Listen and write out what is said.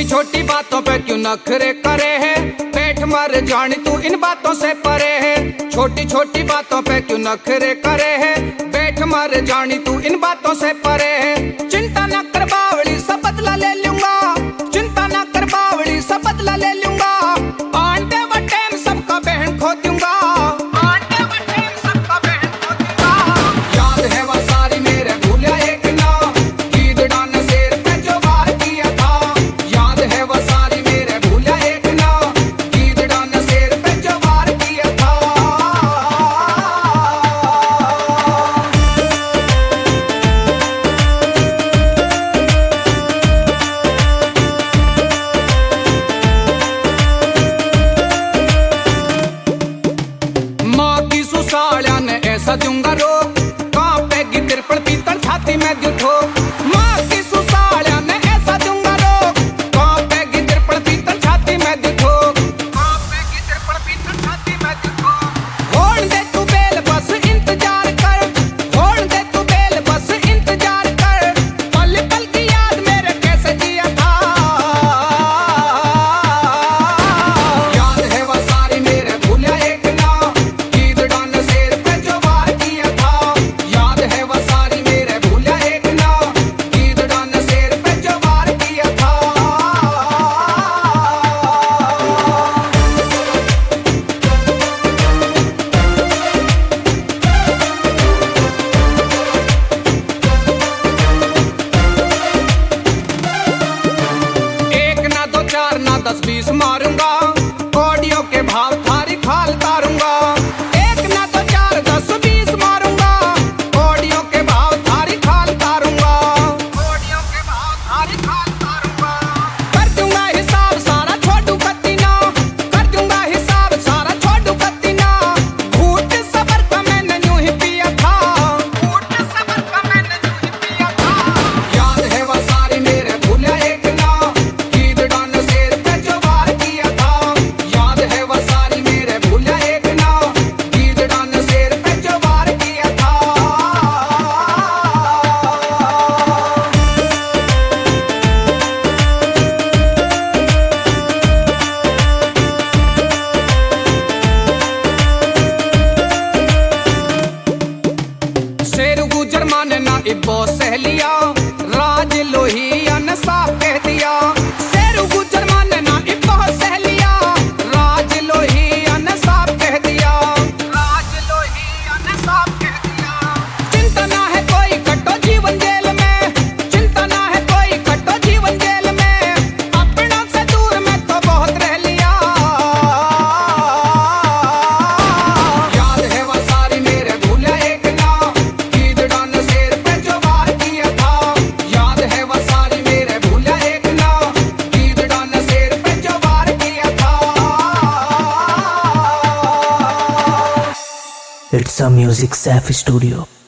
छोटी बातों पे क्यों नखरे करे है, पेट मर जानी तू इन बातों से परे है। छोटी छोटी बातों पे क्यों नखरे करे है, पेट मर जानी तू इन बातों से परे है। चिंता न कर बावली सब बदला ले लूंगा, चिंता न कर बावली सब बदला ले लूंगा। आंटे बटे सबका बहन खो दूंगा, आंटे बटे सबका बहन खो दूंगा। याद है वो सारी मेरे भूलिया एक ना, कीदड़ा ने शेर पे जो वार किया था। याद है वो सारी मेरे भूलिया एक ना, कीदड़ा ने शेर पे जो वार किया था। माँ की सुसालिया ने ऐसा दूंगा रोक, कांपेगी तिरपल पीतल छाती में दू ठोक। माँ की सुसालिया ने ऐसा दूंगा रोक, कांपेगी तिरपल पीतल छाती में दू ठोक, कांपेगी तिरपल पीतल छाती में दू ठोक। छोड़ दे तू बेल बस इंतजार कर, छोड़ दे तू बेल बस इंतजार कर। पल पल की याद मेरे कैसे जिया था। याद है वो सारी मेरे भूलिया एक ना, कीदड़ा ने शेर पे जो वार किया था। याद है वो सारी मेरे भूलिया एक ना, कीदड़ा ने शेर पे जो वार किया था। एक ना दो चार ना 10 20 मारूंगा, कौड़ियों के भाव थारी खाल तारूंगा। एक ना दो चार 10 20 मारूंगा, कौड़ियों के भाव थारी खाल तारूंगा, कौड़ियों के भाव थारी खाल तारूंगा। कर दूंगा हिसाब सारा छोड़ू कत्ती ना, कर दूंगा हिसाब सारा छोड़ू कत्ती ना। घूट सबर का मैंने यूं ही पिया था, घूट सबर का मैंने यूं ही पिया था। याद है वो सारी मेरे भूलिया एक ना, कीदड़ा ने शेर पे जो वार किया था। याद है वो सारी मेरे भूलिया एक ना, कीदड़ा ने शेर पे जो वार किया था। शेर गुजर माने ना इब्बो सहलिया, राज लोहिया ने साफ कह दिया। शेर गुजर माने ना इब्बो सहलिया, राज लोहिया ने साफ कह दिया, राज लोहिया ने साफ कह दिया। चिंता ना है कोई कटो जीवन जेल में, चिंता ना है कोई कटो जीवन जेल में। अपनों से दूर मैं तो बहुत रह लिया। याद है वो सारी मेरे भूलिया एक ना, कीदड़ा ने शेर पे जो वार किया था। याद है वो सारी मेरे भूलिया एक ना, कीदड़ा ने शेर पे जो वार किया था। It's a Music Safe Studio.